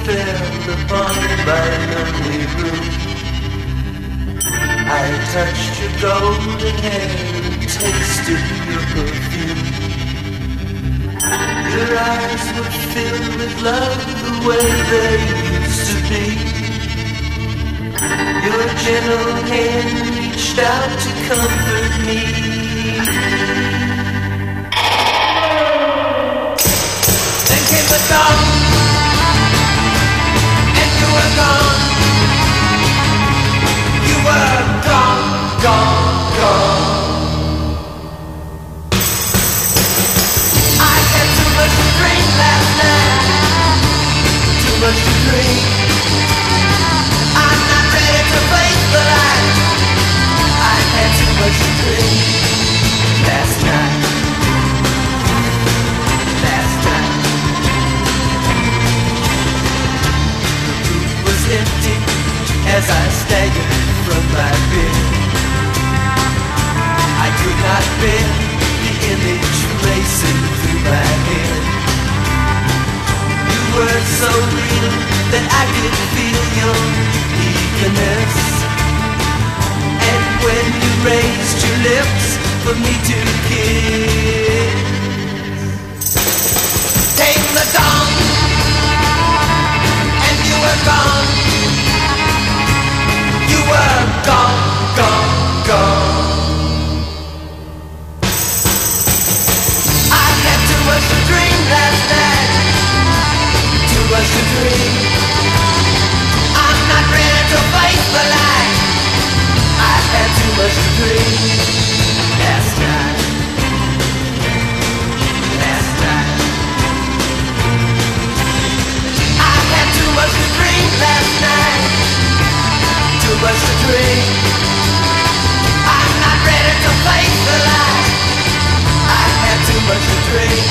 fell upon my lonely room. I touched your golden hair and tasted your perfume. Your eyes were filled with love the way they used to be. Your gentle hand reached out to comfort me. Then came the dawn, and you were gone. You were gone, gone, gone. I had too much to drink last night, too much to drink. I'm not ready to face the light. I had too much to drink last night. Last night. The room was empty as I staggered from my bed. I could not bear the image racing through my head. You were so real that I could feel your eagerness. And when you raised your lips for me to kiss, came the dawn, and you were gone. You were gone, gone, gone. I had too much to drink last night, too much to drink. I'm not ready to face the light. I had too much to drink last night. Last night. I had too much to drink last night. Too much to drink. I'm not ready to face the light. I had too much to drink